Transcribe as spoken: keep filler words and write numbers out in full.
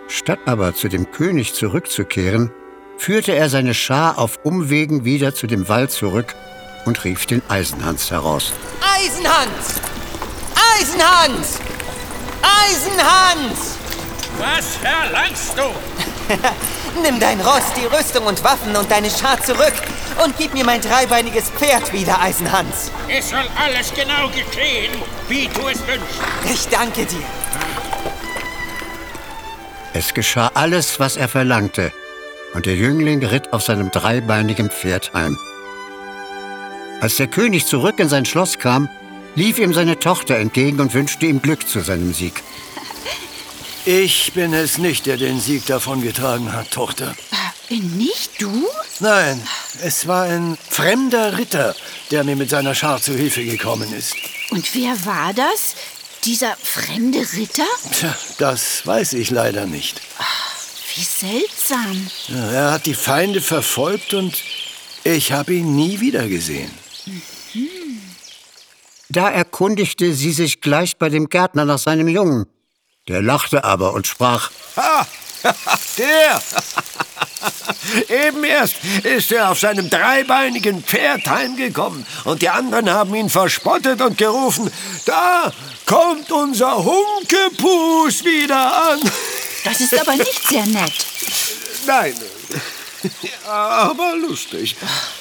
Statt aber zu dem König zurückzukehren, führte er seine Schar auf Umwegen wieder zu dem Wald zurück und rief den Eisenhans heraus. Eisenhans! Eisenhans! Eisenhans! Was verlangst du? Nimm dein Ross, die Rüstung und Waffen und deine Schar zurück und gib mir mein dreibeiniges Pferd wieder, Eisenhans. Es soll alles genau geschehen, wie du es wünschst. Ich danke dir. Es geschah alles, was er verlangte, und der Jüngling ritt auf seinem dreibeinigen Pferd heim. Als der König zurück in sein Schloss kam, lief ihm seine Tochter entgegen und wünschte ihm Glück zu seinem Sieg. Ich bin es nicht, der den Sieg davongetragen hat, Tochter. Äh, nicht du? Nein, es war ein fremder Ritter, der mir mit seiner Schar zu Hilfe gekommen ist. Und wer war das? Dieser fremde Ritter? Tja, das weiß ich leider nicht. Wie seltsam. Ja, er hat die Feinde verfolgt und ich habe ihn nie wiedergesehen. Mhm. Da erkundigte sie sich gleich bei dem Gärtner nach seinem Jungen. Der lachte aber und sprach: Ha, der! Eben erst ist er auf seinem dreibeinigen Pferd heimgekommen und die anderen haben ihn verspottet und gerufen: Da kommt unser Hunkepus wieder an! Das ist aber nicht sehr nett. Nein, aber lustig.